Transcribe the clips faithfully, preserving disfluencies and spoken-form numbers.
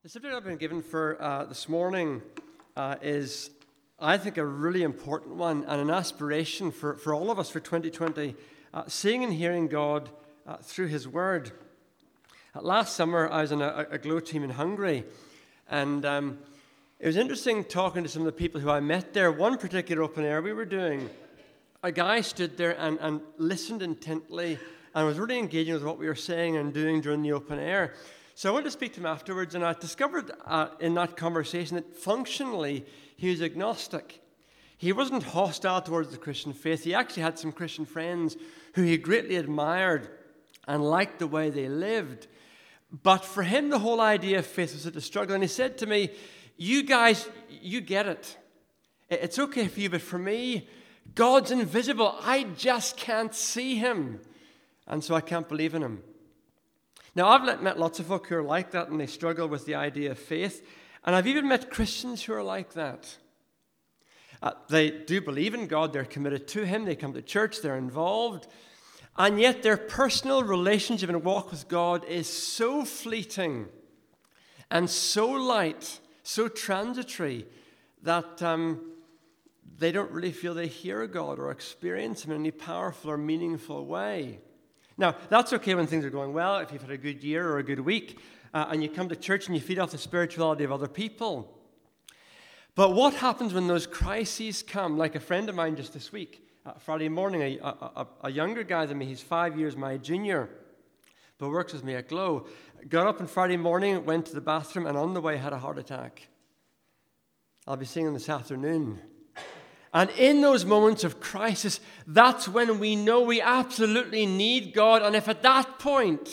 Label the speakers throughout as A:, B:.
A: The subject I've been given for uh, this morning uh, is, I think, a really important one and an aspiration for, for all of us for twenty twenty, uh, seeing and hearing God uh, through His Word. Uh, last summer, I was in a, a GLOW team in Hungary, and um, it was interesting talking to some of the people who I met there. One particular open air we were doing, a guy stood there and, and listened intently and was really engaging with what we were saying and doing during the open air. So I went to speak to him afterwards, and I discovered uh, in that conversation that functionally he was agnostic. He wasn't hostile towards the Christian faith. He actually had some Christian friends who he greatly admired and liked the way they lived. But for him, the whole idea of faith was a struggle. And he said to me, you guys, you get it. It's okay for you, but for me, God's invisible. I just can't see Him. And so I can't believe in Him. Now, I've met lots of folk who are like that, and they struggle with the idea of faith. And I've even met Christians who are like that. Uh, they do believe in God. They're committed to Him. They come to church. They're involved. And yet their personal relationship and walk with God is so fleeting and so light, so transitory, that um, they don't really feel they hear God or experience Him in any powerful or meaningful way. Now, that's okay when things are going well, if you've had a good year or a good week, uh, and you come to church and you feed off the spirituality of other people. But what happens when those crises come? Like a friend of mine just this week, uh, Friday morning, a, a, a younger guy than me, he's five years my junior, but works with me at GLOW, got up on Friday morning, went to the bathroom, and on the way had a heart attack. I'll be seeing him this afternoon. And in those moments of crisis, that's when we know we absolutely need God. And if at that point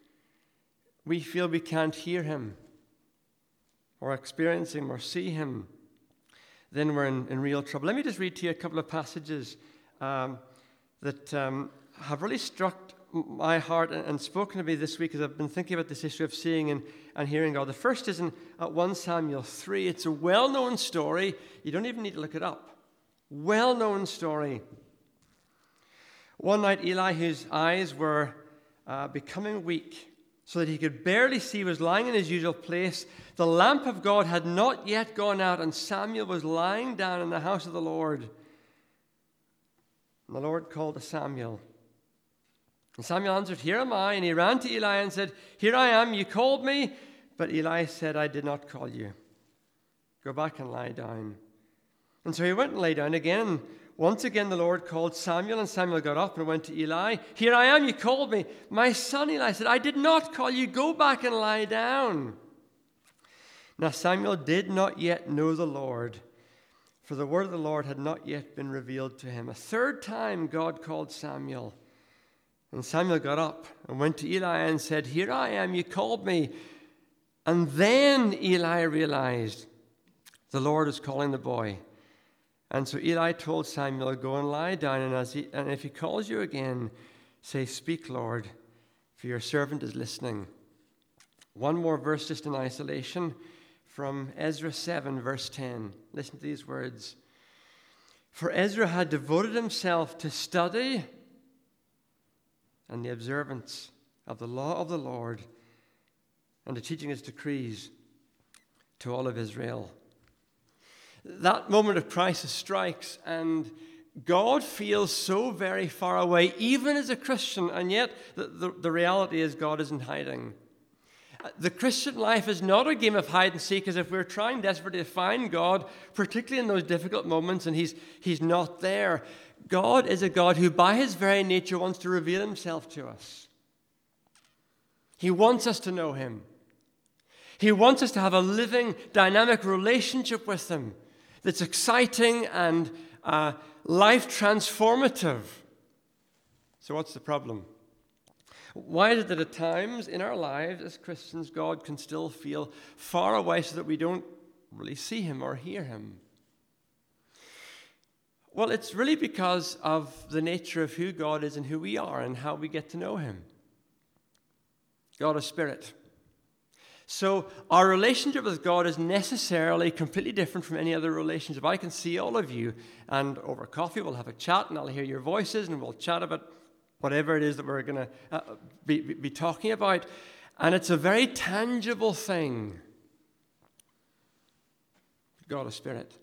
A: we feel we can't hear Him or experience Him or see Him, then we're in, in real trouble. Let me just read to you a couple of passages um, that um, have really struck my heart and, and spoken to me this week as I've been thinking about this issue of seeing and, and hearing God. The first is in uh, First Samuel three. It's a well-known story. You don't even need to look it up. Well-known story. One night, Eli, whose eyes were uh, becoming weak, so that he could barely see, was lying in his usual place. The lamp of God had not yet gone out, and Samuel was lying down in the house of the Lord. And the Lord called to Samuel. And Samuel answered, "Here am I." And he ran to Eli and said, "Here I am, you called me." But Eli said, "I did not call you. Go back and lie down." And so he went and lay down again. Once again the Lord called Samuel, and Samuel got up and went to Eli. "Here I am, you called me." "My son," Eli said, "I did not call you. Go back and lie down." Now Samuel did not yet know the Lord, for the word of the Lord had not yet been revealed to him. A third time God called Samuel. And Samuel got up and went to Eli and said, "Here I am, you called me." And then Eli realized the Lord was calling the boy. And so Eli told Samuel, "Go and lie down, and, as he, and if he calls you again, say, 'Speak, Lord, for your servant is listening.'" One more verse just in isolation from Ezra seven, verse ten. Listen to these words. "For Ezra had devoted himself to study and the observance of the law of the Lord and to teaching His decrees to all of Israel." That moment of crisis strikes, and God feels so very far away, even as a Christian, and yet the, the, the reality is God isn't hiding. The Christian life is not a game of hide and seek, as if we're trying desperately to find God, particularly in those difficult moments, and He's, he's not there. God is a God who, by His very nature, wants to reveal Himself to us. He wants us to know Him. He wants us to have a living, dynamic relationship with Him that's exciting and uh, life-transformative. So what's the problem? Why is it that at times in our lives as Christians, God can still feel far away so that we don't really see Him or hear Him? Well, it's really because of the nature of who God is and who we are and how we get to know Him. God is spirit. So our relationship with God is necessarily completely different from any other relationship. I can see all of you, and over coffee we'll have a chat, and I'll hear your voices, and we'll chat about whatever it is that we're going to uh, be, be talking about. And it's a very tangible thing. God is spirit.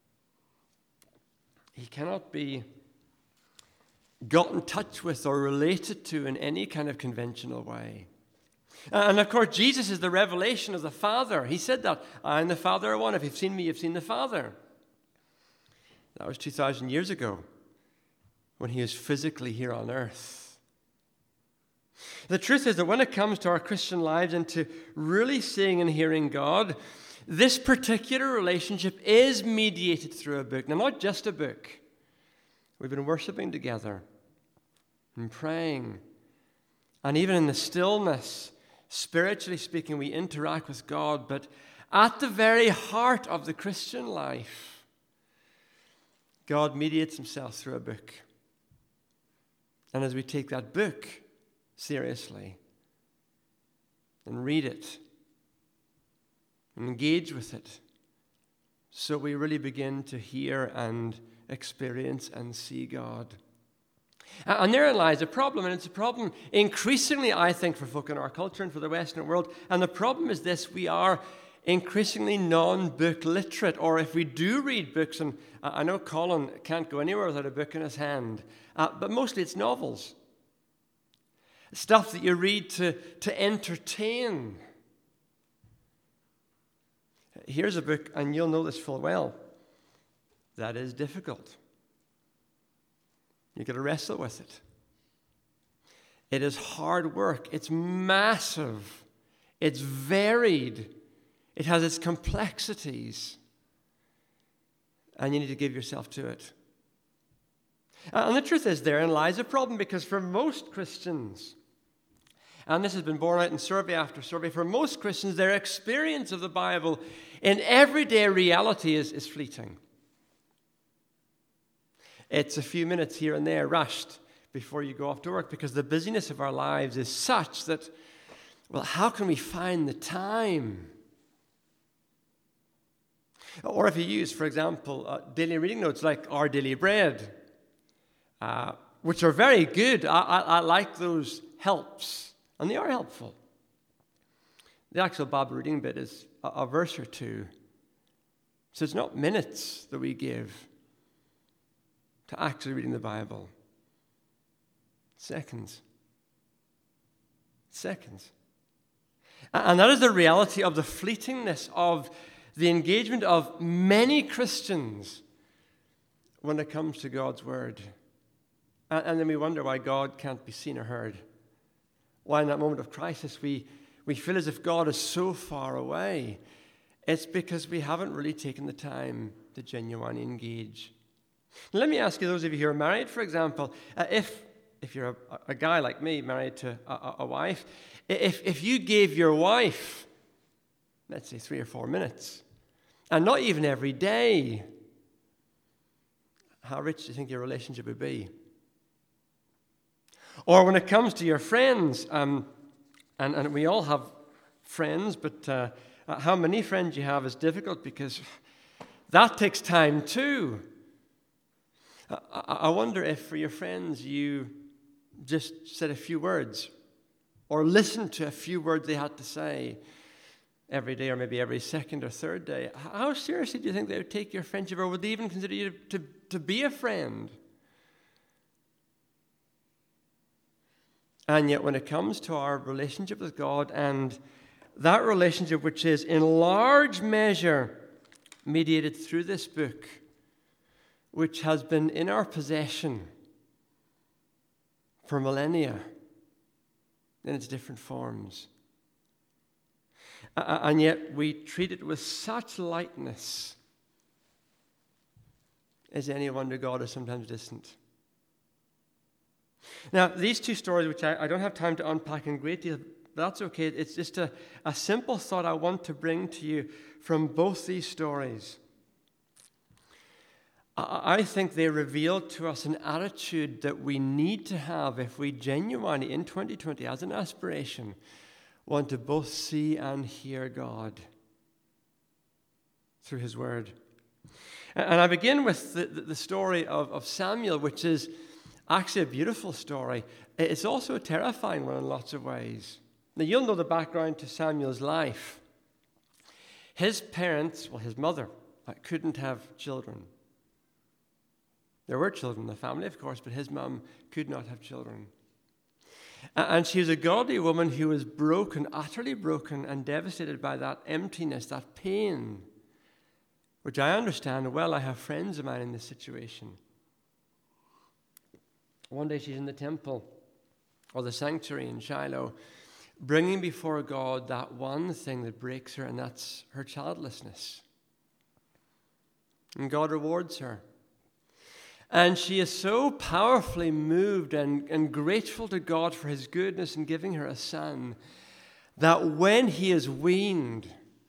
A: He cannot be got in touch with or related to in any kind of conventional way. And of course, Jesus is the revelation of the Father. He said that, I and the Father are one. If you've seen me, you've seen the Father. That was two thousand years ago when he was physically here on earth. The truth is that when it comes to our Christian lives and to really seeing and hearing God, this particular relationship is mediated through a book. Now, not just a book. We've been worshiping together and praying. And even in the stillness, spiritually speaking, we interact with God. But at the very heart of the Christian life, God mediates himself through a book. And as we take that book seriously and read it and engage with it, so we really begin to hear and experience and see God. And therein lies a problem, and it's a problem increasingly, I think, for folk in our culture and for the Western world. And the problem is this: we are increasingly non-book literate, or if we do read books, and I know Colin can't go anywhere without a book in his hand, uh, but mostly it's novels. Stuff that you read to, to entertain. Here's a book, and you'll know this full well, that is difficult. You've got to wrestle with it. It is hard work. It's massive. It's varied. It has its complexities. And you need to give yourself to it. And the truth is, therein lies a problem, because for most Christians, and this has been borne out in survey after survey, for most Christians, their experience of the Bible in everyday reality is, is fleeting. It's a few minutes here and there, rushed before you go off to work, because the busyness of our lives is such that, well, how can we find the time? Or if you use, for example, uh, daily reading notes like Our Daily Bread, uh, which are very good. I, I, I like those helps, and they are helpful. The actual Bible reading bit is a, a verse or two. So it's not minutes that we give to actually reading the Bible. Seconds. Seconds. And that is the reality of the fleetingness of the engagement of many Christians when it comes to God's Word. And then we wonder why God can't be seen or heard. Why in that moment of crisis we, we feel as if God is so far away. It's because we haven't really taken the time to genuinely engage. Now, let me ask you, those of you who are married, for example, uh, if if you're a, a guy like me, married to a, a wife, if, if you gave your wife, let's say three or four minutes, and not even every day, how rich do you think your relationship would be? Or when it comes to your friends, um, and, and we all have friends, but uh, how many friends you have is difficult, because that takes time too. I, I wonder if for your friends you just said a few words, or listened to a few words they had to say every day, or maybe every second or third day. How seriously do you think they would take your friendship, or would they even consider you to, to, to be a friend? And yet when it comes to our relationship with God, and that relationship which is in large measure mediated through this book, which has been in our possession for millennia in its different forms, and yet we treat it with such lightness, is any wonder God is sometimes distant? Now, these two stories, which I, I don't have time to unpack in great deal, but that's okay. It's just a, a simple thought I want to bring to you from both these stories. I, I think they reveal to us an attitude that we need to have if we genuinely, in twenty twenty, as an aspiration, want to both see and hear God through His Word. And, and I begin with the, the story of, of Samuel, which is actually a beautiful story. It's also a terrifying one in lots of ways. Now, you'll know the background to Samuel's life. His parents, well, his mother uh, couldn't have children. There were children in the family, of course, but his mum could not have children. And she was a godly woman who was broken, utterly broken and devastated by that emptiness, that pain, which I understand well. I have friends of mine in this situation. One day she's in the temple or the sanctuary in Shiloh, bringing before God that one thing that breaks her, and that's her childlessness. And God rewards her. And she is so powerfully moved and, and grateful to God for his goodness in giving her a son, that when he is weaned,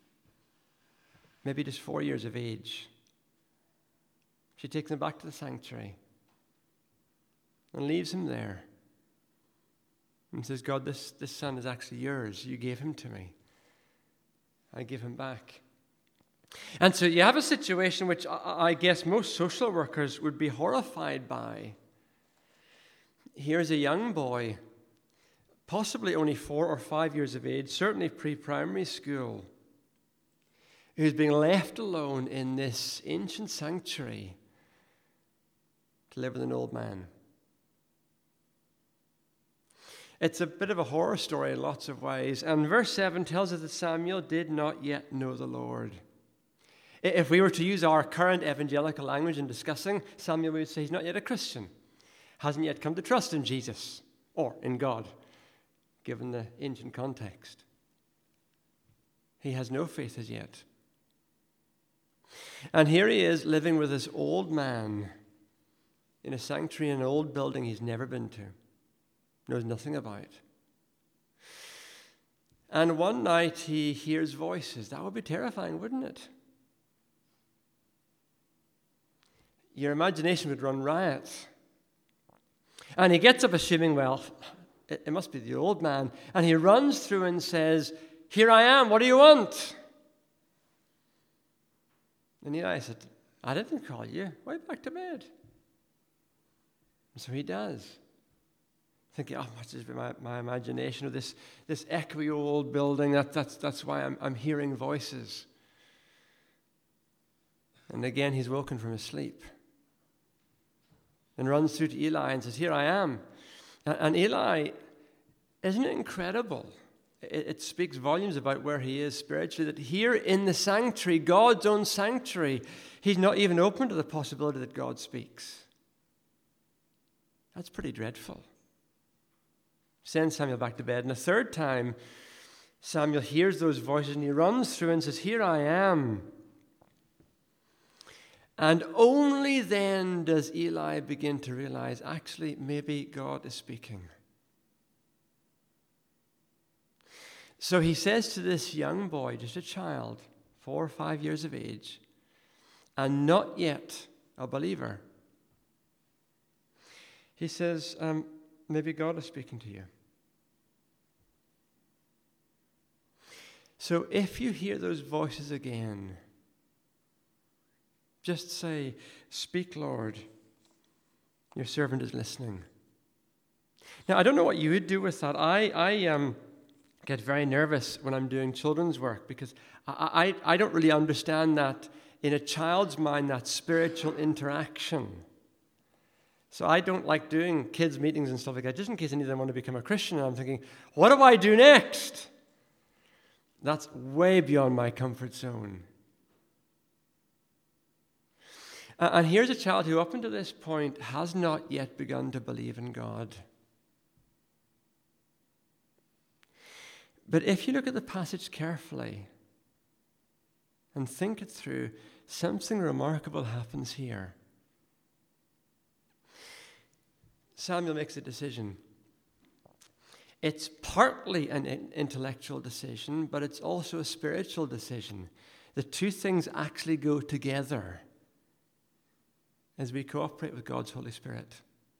A: maybe just four years of age, she takes him back to the sanctuary and leaves him there and says, God, this, this son is actually yours. You gave him to me. I give him back. And so you have a situation which I guess most social workers would be horrified by. Here's a young boy, possibly only four or five years of age, certainly pre-primary school, who's being left alone in this ancient sanctuary to live with an old man. It's a bit of a horror story in lots of ways. And verse seven tells us that Samuel did not yet know the Lord. If we were to use our current evangelical language in discussing Samuel, we would say he's not yet a Christian, hasn't yet come to trust in Jesus or in God, given the ancient context. He has no faith as yet. And here he is living with this old man in a sanctuary in an old building he's never been to, knows nothing about. And one night he hears voices. That would be terrifying, wouldn't it? Your imagination would run riot. And he gets up assuming, well, it, it must be the old man. And he runs through and says, here I am, what do you want? And Eli said, I didn't call you. Why back to bed? And so he does. Thinking, oh, much is my, my imagination of this, this echoey old building. That, that's, that's why I'm, I'm hearing voices. And again, he's woken from his sleep. And runs through to Eli and says, here I am. And, and Eli, isn't it incredible? It, it speaks volumes about where he is spiritually, that here in the sanctuary, God's own sanctuary, he's not even open to the possibility that God speaks. That's pretty dreadful. Sends Samuel back to bed. And a third time, Samuel hears those voices and he runs through and says, here I am. And only then does Eli begin to realize, actually, maybe God is speaking. So he says to this young boy, just a child, four or five years of age, and not yet a believer, he says, um, maybe God is speaking to you. So if you hear those voices again, just say, speak, Lord. Your servant is listening. Now, I don't know what you would do with that. I, I um, get very nervous when I'm doing children's work because I, I, I don't really understand that in a child's mind, that spiritual interaction. So I don't like doing kids' meetings and stuff like that, just in case any of them want to become a Christian. And I'm thinking, what do I do next? That's way beyond my comfort zone. And here's a child who up until this point has not yet begun to believe in God. But if you look at the passage carefully and think it through, something remarkable happens here. Samuel makes a decision. It's partly an intellectual decision, but it's also a spiritual decision. The two things actually go together as we cooperate with God's Holy Spirit.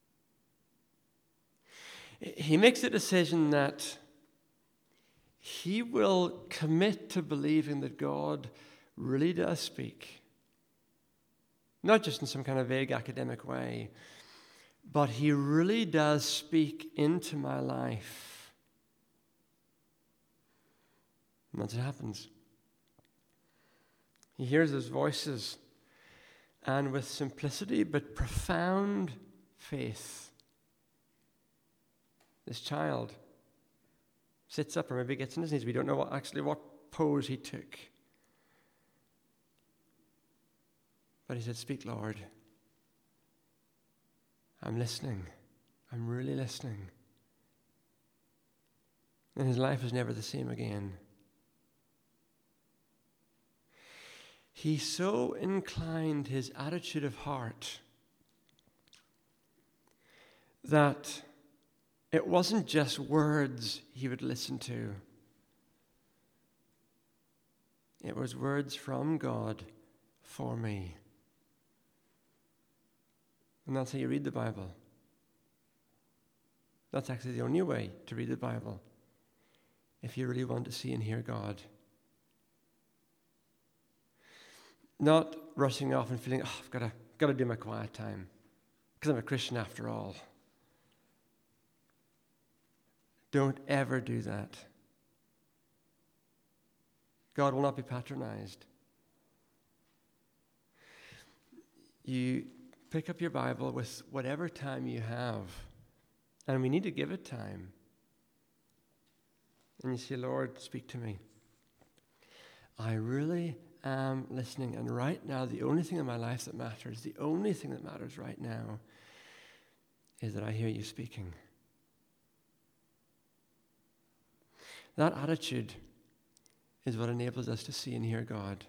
A: He makes a decision that he will commit to believing that God really does speak. Not just in some kind of vague academic way, but he really does speak into my life. And that's what happens. He hears those voices, and with simplicity but profound faith, this child sits up, or maybe gets on his knees. We don't know what, actually what pose he took. But he said, "Speak, Lord. I'm listening. I'm really listening." And his life was never the same again. He so inclined his attitude of heart that it wasn't just words he would listen to. It was words from God for me. And that's how you read the Bible. That's actually the only way to read the Bible, if you really want to see and hear God. Not rushing off and feeling, oh, I've got to, got to do my quiet time, because I'm a Christian after all. Don't ever do that. God will not be patronized. You pick up your Bible with whatever time you have, and we need to give it time. And you say, "Lord, speak to me. I really am listening, and right now the only thing in my life that matters, the only thing that matters right now is that I hear you speaking." That attitude is what enables us to see and hear God.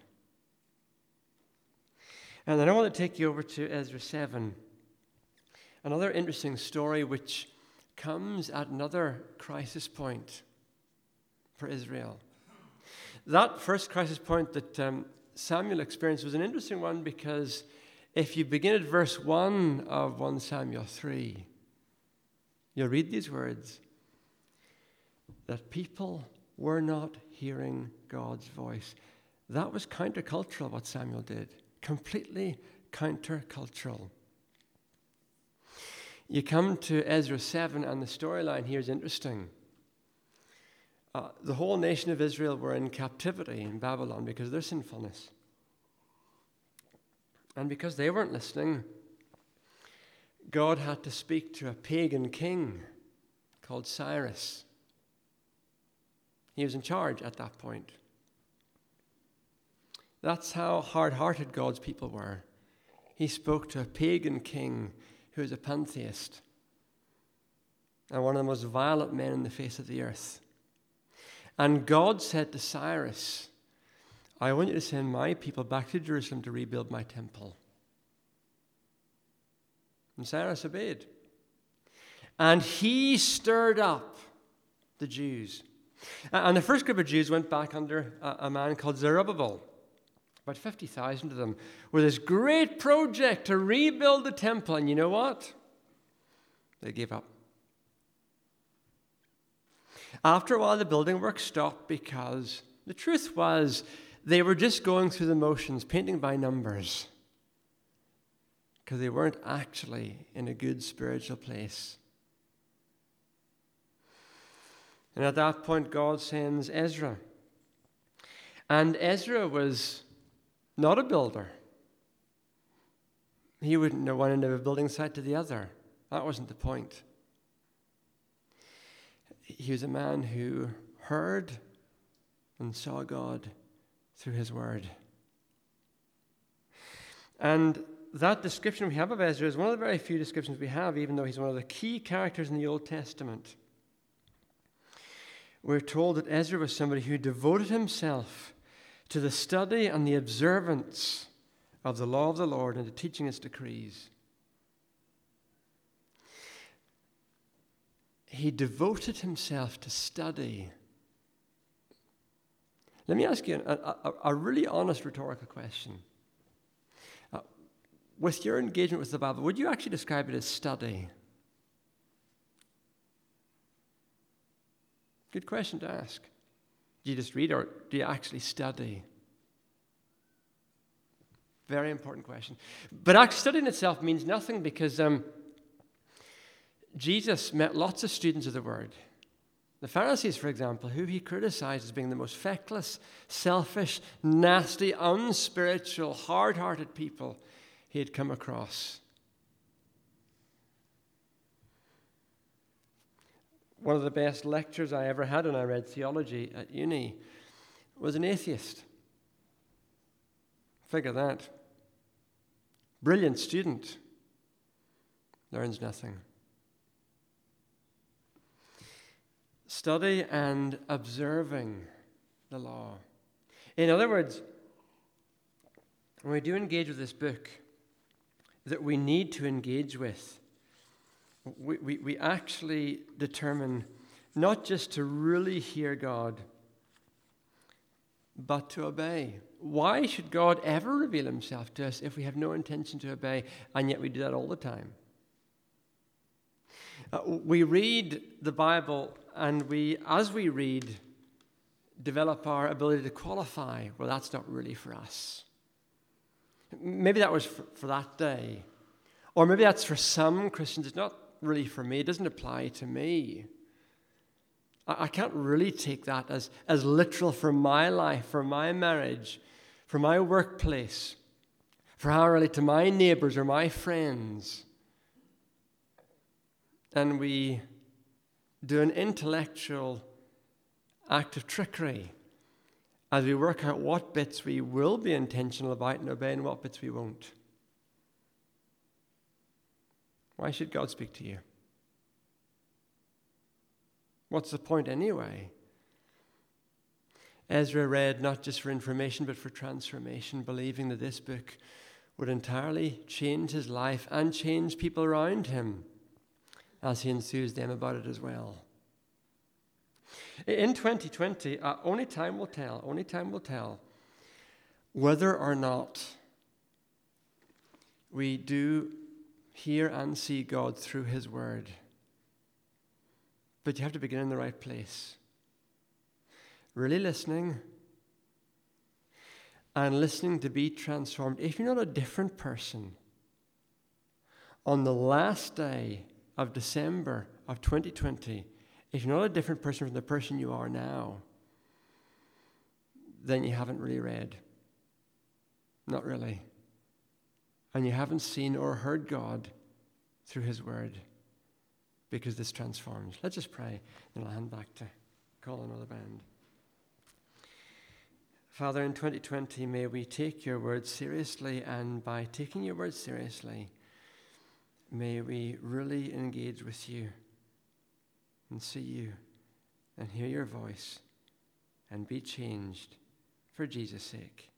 A: And then I want to take you over to Ezra seven, another interesting story which comes at another crisis point for Israel. That first crisis point that um, Samuel experienced was an interesting one, because if you begin at verse one of First Samuel three, you'll read these words, that people were not hearing God's voice. That was countercultural, what Samuel did. Completely countercultural. You come to Ezra seven, and the storyline here is interesting. Uh, the whole nation of Israel were in captivity in Babylon because of their sinfulness. And because they weren't listening, God had to speak to a pagan king called Cyrus. He was in charge at that point. That's how hard-hearted God's people were. He spoke to a pagan king who was a pantheist and one of the most violent men in the face of the earth. And God said to Cyrus, "I want you to send my people back to Jerusalem to rebuild my temple." And Cyrus obeyed. And he stirred up the Jews. And the first group of Jews went back under a man called Zerubbabel, about fifty thousand of them, with this great project to rebuild the temple. And you know what? They gave up. After a while, the building work stopped because the truth was they were just going through the motions, painting by numbers, because they weren't actually in a good spiritual place. And at that point, God sends Ezra. And Ezra was not a builder. He wouldn't know one end of a building site to the other. That wasn't the point. He was a man who heard and saw God through his word. And that description we have of Ezra is one of the very few descriptions we have, even though he's one of the key characters in the Old Testament. We're told that Ezra was somebody who devoted himself to the study and the observance of the law of the Lord and to teaching its decrees. He devoted himself to study. Let me ask you a, a, a really honest rhetorical question. Uh, with your engagement with the Bible, would you actually describe it as study? Good question to ask. Do you just read, or do you actually study? Very important question. But actually studying itself means nothing, because um, Jesus met lots of students of the Word. The Pharisees, for example, who he criticized as being the most feckless, selfish, nasty, unspiritual, hard-hearted people he had come across. One of the best lectures I ever had when I read theology at uni was an atheist. Figure that. Brilliant student. Learns nothing. Study and observing the law. In other words, when we do engage with this book that we need to engage with, we, we, we actually determine not just to really hear God, but to obey. Why should God ever reveal himself to us if we have no intention to obey, and yet we do that all the time? Uh, we read the Bible, and we, as we read, develop our ability to qualify. Well, that's not really for us. Maybe that was for, for that day. Or maybe that's for some Christians. It's not really for me. It doesn't apply to me. I, I can't really take that as, as literal for my life, for my marriage, for my workplace, for how I relate to my neighbors or my friends. And we do an intellectual act of trickery as we work out what bits we will be intentional about and obey and what bits we won't. Why should God speak to you? What's the point anyway? Ezra read not just for information but for transformation, believing that this book would entirely change his life and change people around him as he enthused them about it as well. In twenty twenty, uh, only time will tell, only time will tell whether or not we do hear and see God through his word. But you have to begin in the right place. Really listening and listening to be transformed. If you're not a different person on the last day of December of twenty twenty, if you're not a different person from the person you are now, then you haven't really read. Not really. And you haven't seen or heard God through his word, because this transforms. Let's just pray, and I'll hand back to Colin or the band. Father, in twenty twenty, may we take your word seriously, and by taking your word seriously, may we really engage with you and see you and hear your voice and be changed for Jesus' sake.